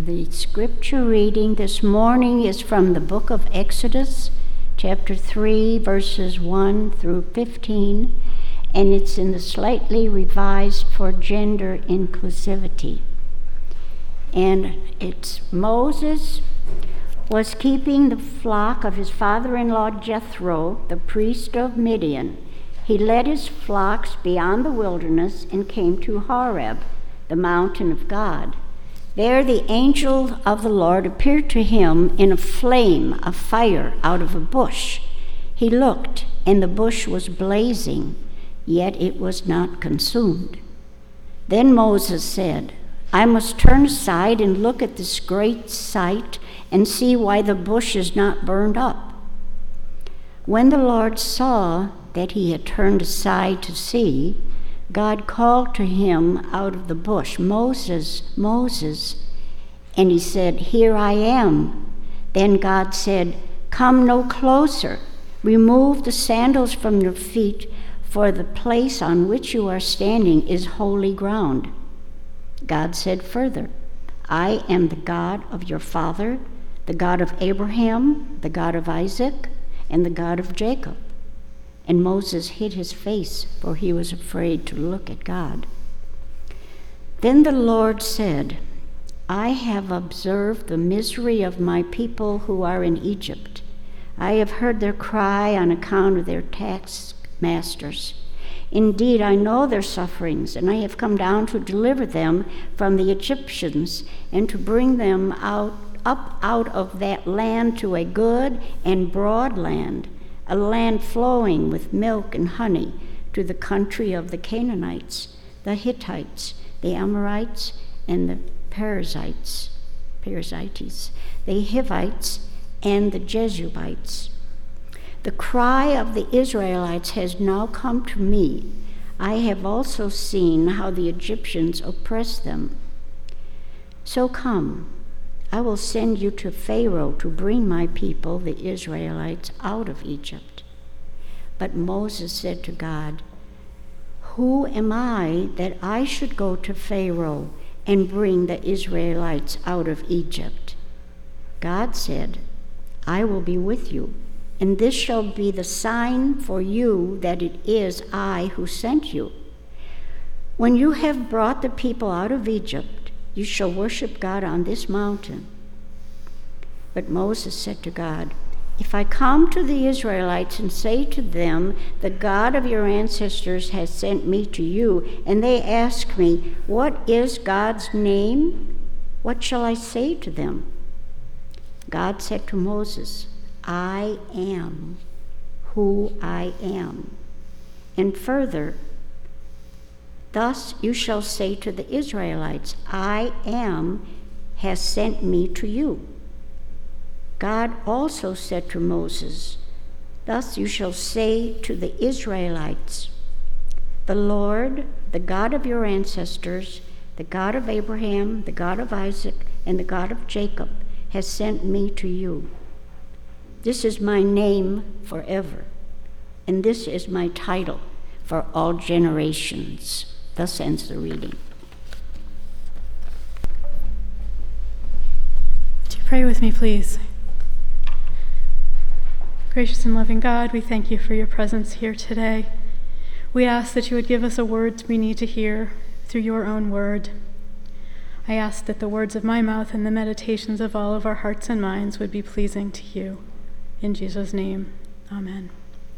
The scripture reading this morning is from the book of Exodus, chapter 3, verses 1 through 15, and it's in the slightly revised for gender inclusivity. And it's Moses was keeping the flock of his father-in-law Jethro, the priest of Midian. He led his flocks beyond the wilderness and came to Horeb, the mountain of God. There the angel of the Lord appeared to him in a flame of fire out of a bush. He looked, and the bush was blazing, yet it was not consumed. Then Moses said, "I must turn aside and look at this great sight and see why the bush is not burned up." When the Lord saw that he had turned aside to see, God called to him out of the bush, "Moses, Moses." And he said, "Here I am." Then God said, "Come no closer. Remove the sandals from your feet, for the place on which you are standing is holy ground." God said further, "I am the God of your father, the God of Abraham, the God of Isaac, and the God of Jacob." And Moses hid his face, for he was afraid to look at God. Then the Lord said, "I have observed the misery of my people who are in Egypt. I have heard their cry on account of their taskmasters. Indeed, I know their sufferings, and I have come down to deliver them from the Egyptians and to bring them up out of that land to a good and broad land, a land flowing with milk and honey, to the country of the Canaanites, the Hittites, the Amorites, and the Perizzites, the Hivites, and the Jebusites. The cry of the Israelites has now come to me. I have also seen how the Egyptians oppress them. So come, I will send you to Pharaoh to bring my people, the Israelites, out of Egypt." But Moses said to God, "Who am I that I should go to Pharaoh and bring the Israelites out of Egypt?" God said, "I will be with you, and this shall be the sign for you that it is I who sent you. When you have brought the people out of Egypt, you shall worship God on this mountain." But Moses said to God, "If I come to the Israelites and say to them, 'The God of your ancestors has sent me to you,' and they ask me, 'What is God's name?' what shall I say to them?" God said to Moses, "I am who I am." And further, "Thus you shall say to the Israelites, 'I am has sent me to you.'" God also said to Moses, "Thus you shall say to the Israelites, 'The Lord, the God of your ancestors, the God of Abraham, the God of Isaac, and the God of Jacob, has sent me to you. This is my name forever, and this is my title for all generations." Thus ends the reading. Would you pray with me, please? Gracious and loving God, we thank you for your presence here today. We ask that you would give us the words we need to hear through your own word. I ask that the words of my mouth and the meditations of all of our hearts and minds would be pleasing to you. In Jesus' name, amen.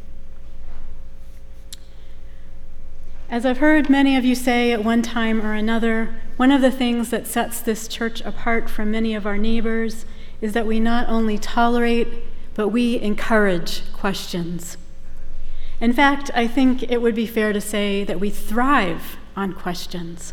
As I've heard many of you say at one time or another, one of the things that sets this church apart from many of our neighbors is that we not only tolerate, but we encourage questions. In fact, I think it would be fair to say that we thrive on questions.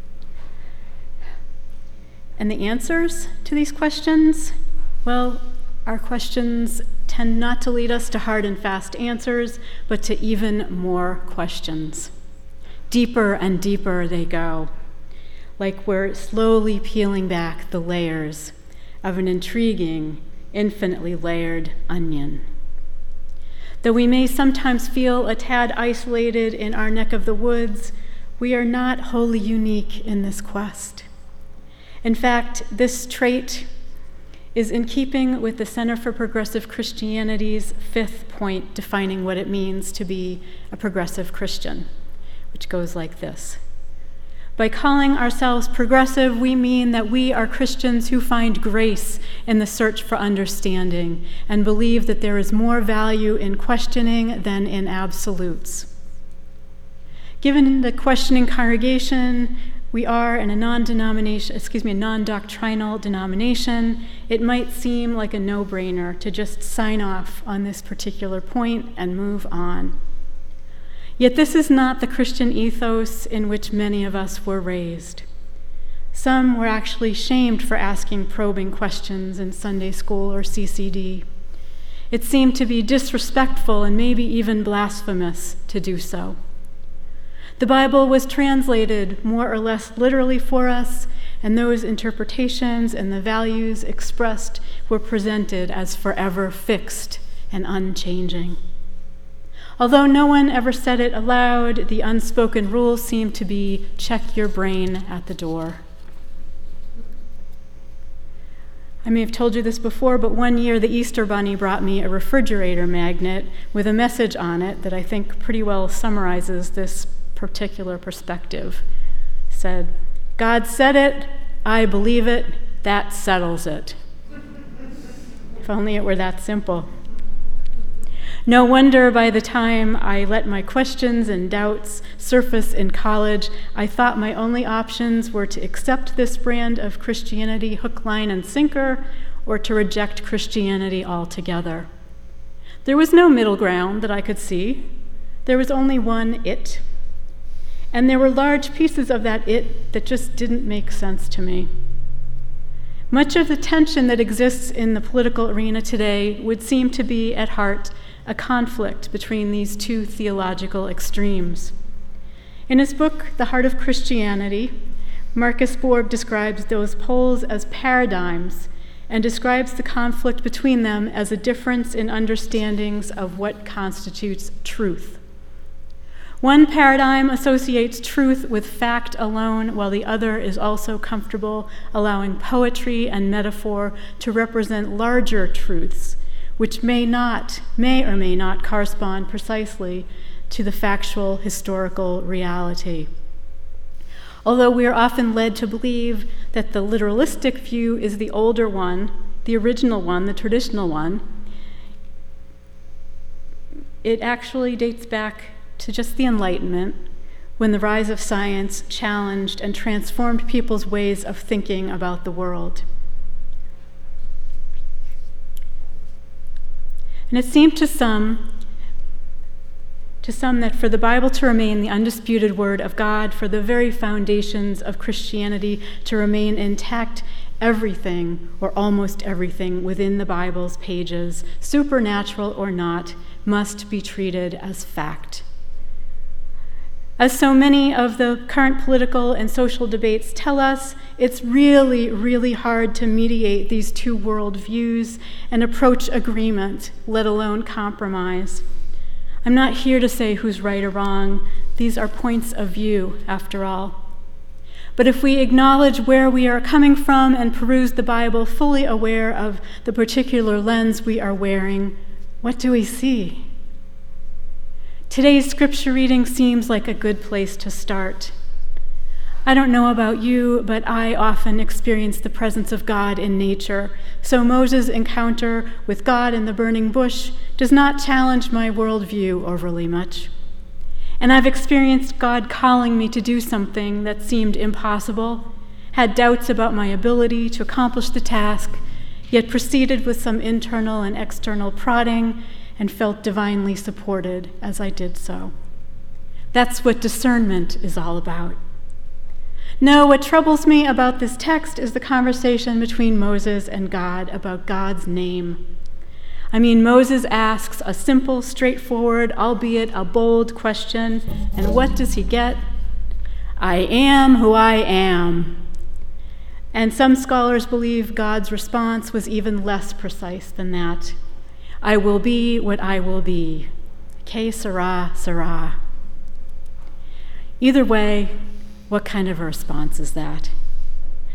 And the answers to these questions, well, our questions tend not to lead us to hard and fast answers, but to even more questions. Deeper and deeper they go, like we're slowly peeling back the layers of an intriguing, infinitely layered onion. Though we may sometimes feel a tad isolated in our neck of the woods, we are not wholly unique in this quest. In fact, this trait is in keeping with the Center for Progressive Christianity's fifth point defining what it means to be a progressive Christian, which goes like this. By calling ourselves progressive, we mean that we are Christians who find grace in the search for understanding and believe that there is more value in questioning than in absolutes. Given the questioning congregation we are in a non-doctrinal denomination, it might seem like a no-brainer to just sign off on this particular point and move on. Yet this is not the Christian ethos in which many of us were raised. Some were actually shamed for asking probing questions in Sunday school or CCD. It seemed to be disrespectful and maybe even blasphemous to do so. The Bible was translated more or less literally for us, and those interpretations and the values expressed were presented as forever fixed and unchanging. Although no one ever said it aloud, the unspoken rule seemed to be check your brain at the door. I may have told you this before, but one year the Easter Bunny brought me a refrigerator magnet with a message on it that I think pretty well summarizes this particular perspective. It said, "God said it, I believe it, that settles it." If only it were that simple. No wonder by the time I let my questions and doubts surface in college, I thought my only options were to accept this brand of Christianity hook, line, and sinker, or to reject Christianity altogether. There was no middle ground that I could see. There was only one it. And there were large pieces of that it that just didn't make sense to me. Much of the tension that exists in the political arena today would seem to be, at heart, a conflict between these two theological extremes. In his book, The Heart of Christianity, Marcus Borg describes those poles as paradigms and describes the conflict between them as a difference in understandings of what constitutes truth. One paradigm associates truth with fact alone, while the other is also comfortable allowing poetry and metaphor to represent larger truths, which may or may not correspond precisely to the factual historical reality. Although we are often led to believe that the literalistic view is the older one, the original one, the traditional one, it actually dates back to just the Enlightenment, when the rise of science challenged and transformed people's ways of thinking about the world. And it seemed to some that for the Bible to remain the undisputed word of God, for the very foundations of Christianity to remain intact, everything, or almost everything, within the Bible's pages, supernatural or not, must be treated as fact. As so many of the current political and social debates tell us, it's really, really hard to mediate these two worldviews and approach agreement, let alone compromise. I'm not here to say who's right or wrong. These are points of view, after all. But if we acknowledge where we are coming from and peruse the Bible fully aware of the particular lens we are wearing, what do we see? Today's scripture reading seems like a good place to start. I don't know about you, but I often experience the presence of God in nature, so Moses' encounter with God in the burning bush does not challenge my worldview overly much. And I've experienced God calling me to do something that seemed impossible, had doubts about my ability to accomplish the task, yet proceeded with some internal and external prodding and felt divinely supported as I did so. That's what discernment is all about. No, what troubles me about this text is the conversation between Moses and God about God's name. I mean, Moses asks a simple, straightforward, albeit a bold question, and what does he get? I am who I am. And some scholars believe God's response was even less precise than that. I will be what I will be. Que sera, sera. Either way, what kind of a response is that?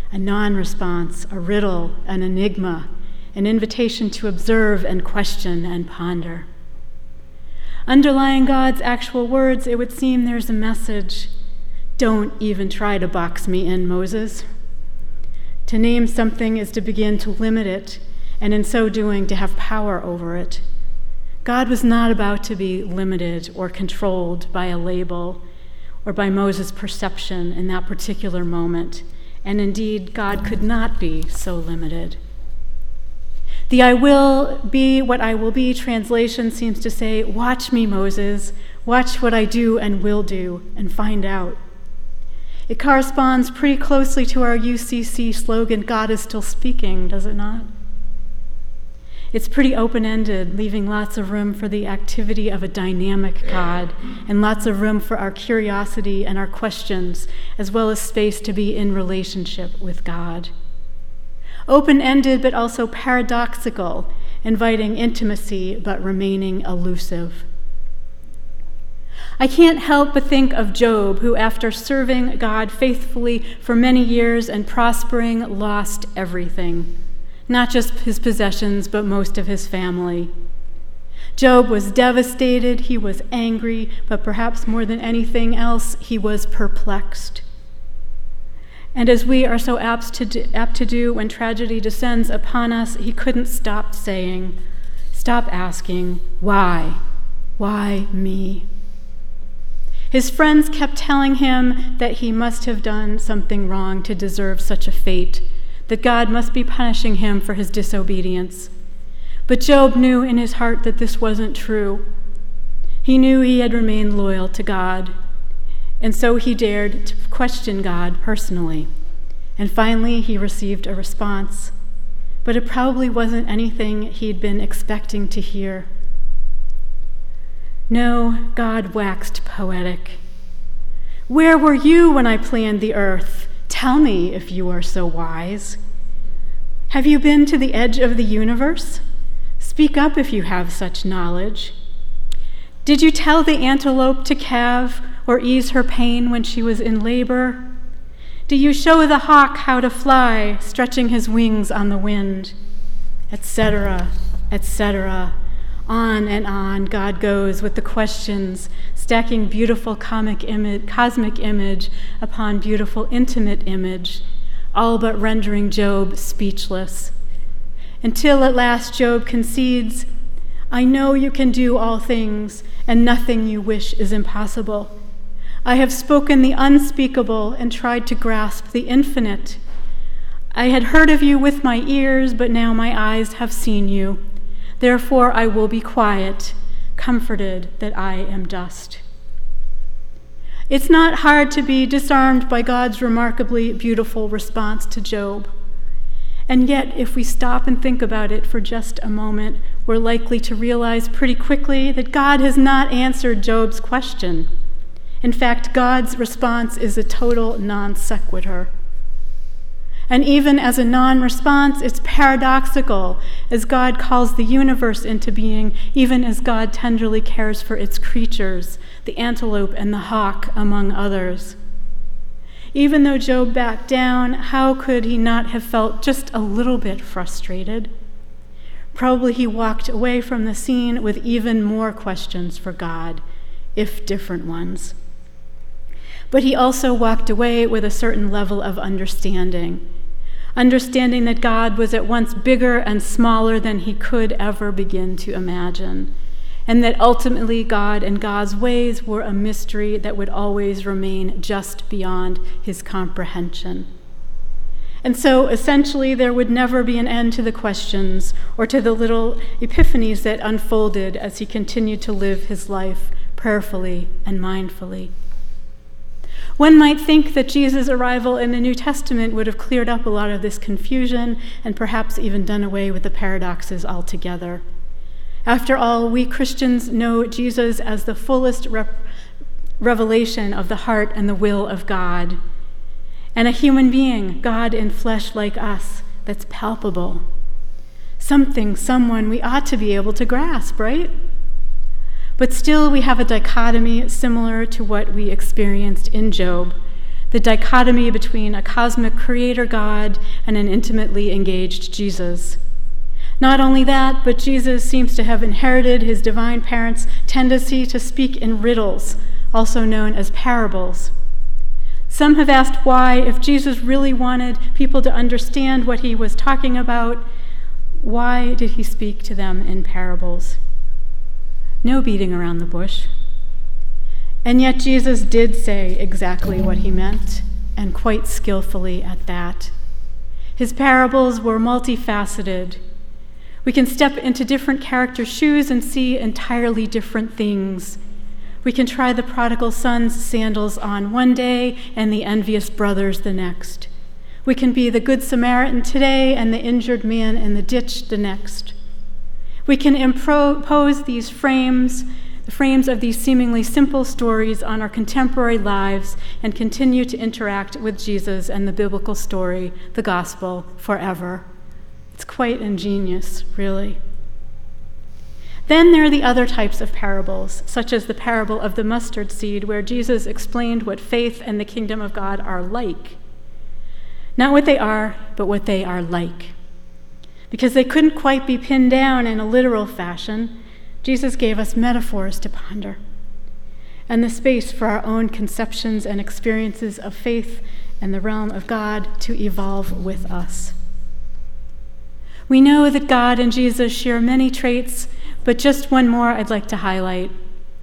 a non-response, a riddle, an enigma, an invitation to observe and question and ponder. Underlying God's actual words, it would seem there's a message. Don't even try to box me in, Moses. To name something is to begin to limit it, and in so doing, to have power over it. God was not about to be limited or controlled by a label or by Moses' perception in that particular moment, and indeed, God could not be so limited. The "I will be what I will be" translation seems to say, watch me, Moses, watch what I do and will do, and find out. It corresponds pretty closely to our UCC slogan, God is still speaking, does it not? It's pretty open-ended, leaving lots of room for the activity of a dynamic God, and lots of room for our curiosity and our questions, as well as space to be in relationship with God. Open-ended, but also paradoxical, inviting intimacy, but remaining elusive. I can't help but think of Job, who, after serving God faithfully for many years and prospering, lost everything. Not just his possessions, but most of his family. Job was devastated, he was angry, but perhaps more than anything else, he was perplexed. And as we are so apt to do when tragedy descends upon us, he couldn't stop asking, why? Why me? His friends kept telling him that he must have done something wrong to deserve such a fate, that God must be punishing him for his disobedience. But Job knew in his heart that this wasn't true. He knew he had remained loyal to God, and so he dared to question God personally. And finally, he received a response, but it probably wasn't anything he'd been expecting to hear. No, God waxed poetic. Where were you when I planned the earth? Tell me if you are so wise. Have you been to the edge of the universe? Speak up if you have such knowledge. Did you tell the antelope to calve or ease her pain when she was in labor? Do you show the hawk how to fly, stretching his wings on the wind? Etc., etc. On and on God goes with the questions, stacking beautiful cosmic image upon beautiful intimate image, all but rendering Job speechless. Until at last Job concedes, I know you can do all things, and nothing you wish is impossible. I have spoken the unspeakable and tried to grasp the infinite. I had heard of you with my ears, but now my eyes have seen you. Therefore I will be quiet, comforted that I am dust. It's not hard to be disarmed by God's remarkably beautiful response to Job. And yet, if we stop and think about it for just a moment, we're likely to realize pretty quickly that God has not answered Job's question. In fact, God's response is a total non sequitur. And even as a non-response, it's paradoxical, as God calls the universe into being, even as God tenderly cares for its creatures, the antelope and the hawk, among others. Even though Job backed down, how could he not have felt just a little bit frustrated? Probably he walked away from the scene with even more questions for God, if different ones. But he also walked away with a certain level of understanding that God was at once bigger and smaller than he could ever begin to imagine, and that ultimately God and God's ways were a mystery that would always remain just beyond his comprehension. And so essentially there would never be an end to the questions or to the little epiphanies that unfolded as he continued to live his life prayerfully and mindfully. One might think that Jesus' arrival in the New Testament would have cleared up a lot of this confusion and perhaps even done away with the paradoxes altogether. After all, we Christians know Jesus as the fullest revelation of the heart and the will of God, and a human being, God in flesh like us, that's palpable. Someone we ought to be able to grasp, right? But still we have a dichotomy similar to what we experienced in Job, the dichotomy between a cosmic creator God and an intimately engaged Jesus. Not only that, but Jesus seems to have inherited his divine parents' tendency to speak in riddles, also known as parables. Some have asked why, if Jesus really wanted people to understand what he was talking about, why did he speak to them in parables? No beating around the bush. And yet Jesus did say exactly what he meant, and quite skillfully at that. His parables were multifaceted. We can step into different characters' shoes and see entirely different things. We can try the prodigal son's sandals on one day and the envious brothers the next. We can be the Good Samaritan today and the injured man in the ditch the next. We can impose these frames, the frames of these seemingly simple stories, on our contemporary lives and continue to interact with Jesus and the biblical story, the gospel, forever. It's quite ingenious, really. Then there are the other types of parables, such as the parable of the mustard seed, where Jesus explained what faith and the kingdom of God are like. Not what they are, but what they are like. Because they couldn't quite be pinned down in a literal fashion, Jesus gave us metaphors to ponder, and the space for our own conceptions and experiences of faith and the realm of God to evolve with us. We know that God and Jesus share many traits, but just one more I'd like to highlight.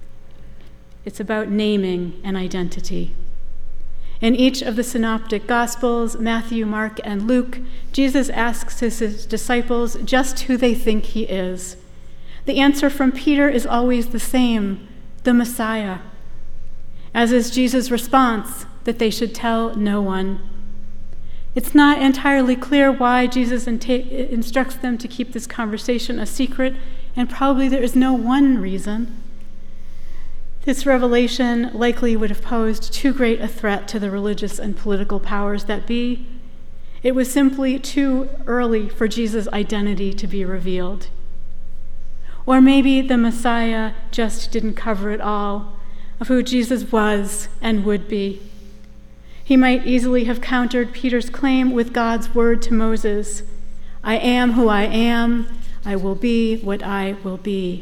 It's about naming and identity. In each of the synoptic Gospels, Matthew, Mark, and Luke, Jesus asks his disciples just who they think he is. The answer from Peter is always the same: the Messiah. As is Jesus' response, that they should tell no one. It's not entirely clear why Jesus instructs them to keep this conversation a secret, and probably there is no one reason. This revelation likely would have posed too great a threat to the religious and political powers that be. It was simply too early for Jesus' identity to be revealed. Or maybe the Messiah just didn't cover it all of who Jesus was and would be. He might easily have countered Peter's claim with God's word to Moses: I am who I am, I will be what I will be.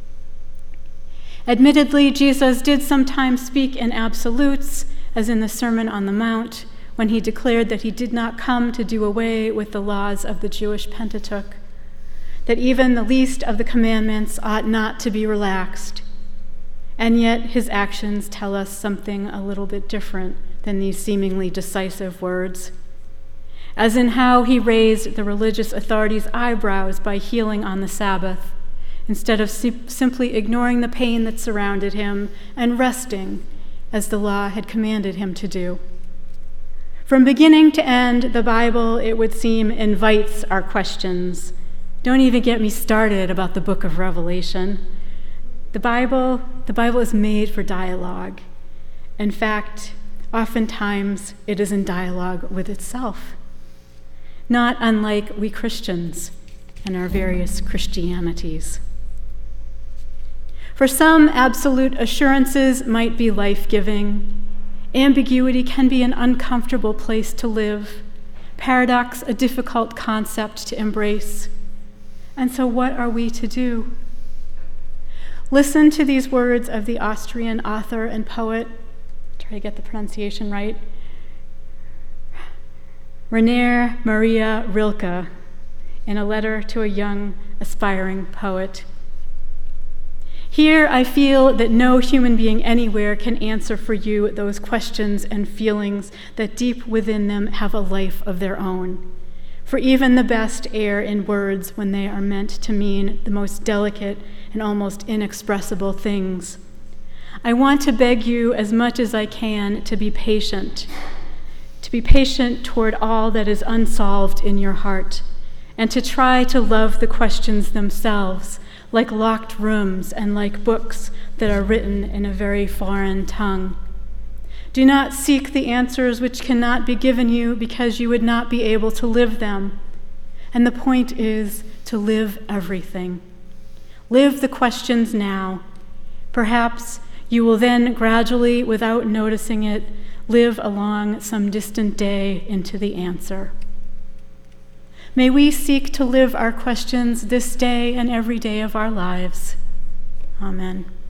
Admittedly, Jesus did sometimes speak in absolutes, as in the Sermon on the Mount, when he declared that he did not come to do away with the laws of the Jewish Pentateuch, that even the least of the commandments ought not to be relaxed. And yet his actions tell us something a little bit different than these seemingly decisive words, as in how he raised the religious authorities' eyebrows by healing on the Sabbath, instead of simply ignoring the pain that surrounded him and resting, as the law had commanded him to do. From beginning to end, the Bible, it would seem, invites our questions. Don't even get me started about the book of Revelation. The Bible is made for dialogue. In fact, oftentimes it is in dialogue with itself, not unlike we Christians and our various Christianities. For some, absolute assurances might be life-giving. Ambiguity can be an uncomfortable place to live. Paradox, a difficult concept to embrace. And so what are we to do? Listen to these words of the Austrian author and poet, try to get the pronunciation right, Rainer Maria Rilke, in a letter to a young, aspiring poet. Here I feel that no human being anywhere can answer for you those questions and feelings that deep within them have a life of their own. For even the best err in words when they are meant to mean the most delicate and almost inexpressible things. I want to beg you as much as I can to be patient toward all that is unsolved in your heart, and to try to love the questions themselves, like locked rooms and like books that are written in a very foreign tongue. Do not seek the answers which cannot be given you because you would not be able to live them. And the point is to live everything. Live the questions now. Perhaps you will then gradually, without noticing it, live along some distant day into the answer. May we seek to live our questions this day and every day of our lives. Amen.